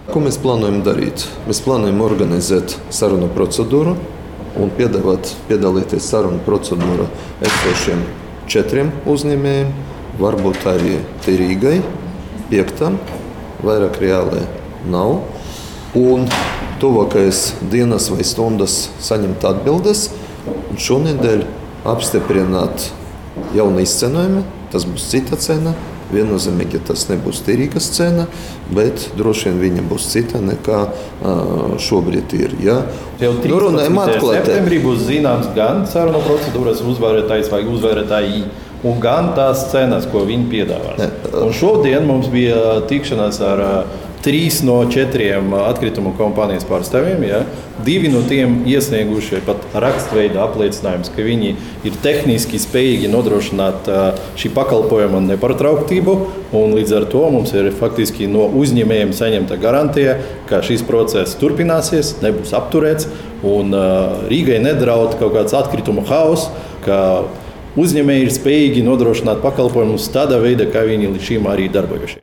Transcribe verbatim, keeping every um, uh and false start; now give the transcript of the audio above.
Ko mēs plānojam darīt? Mēs plānojam organizēt sarunu procedūru un piedāvāt piedalīties sarunu procedūrā esošiem četriem uzņēmējiem, varbūt arī Rīgai, piektam, vairāk reāli nav. Un tuvākais dienas vai stundas saņemt atbildes un šonedēļ apstiprināt jaunu izcenojumu. Tas būs cita cena. Viennozīmīgi tas nebūs Rīgas cena, bet droši vien viņa būs cita nekā šobrīd ir. Ja? Jau trīspadsmitajā septembrī būs zināms gan sarunu procedūras uzvarētājs vai uzvarētāji, un gan tās cenas, ko viņi piedāvās. Ne. Un šodien mums bija tikšanās ar trīs no četriem atkritumu kompānijas pārstāvjiem. Ja? Divi no tiem iesnieguši pat rakstveida apliecinājumus, ka viņi ir tehniski spējīgi nodrošināt šī pakalpojuma nepārtrauktību. Un līdz ar to mums ir faktiski no uzņēmējiem saņemta garantija, ka šis process turpināsies, nebūs apturēts. Un Rīgai nedraud kaut kāds atkritumu haoss, ka uzņēmēji ir spējīgi nodrošināt pakalpojumus tādā veidā, kā viņi līdz šim arī darbojušies.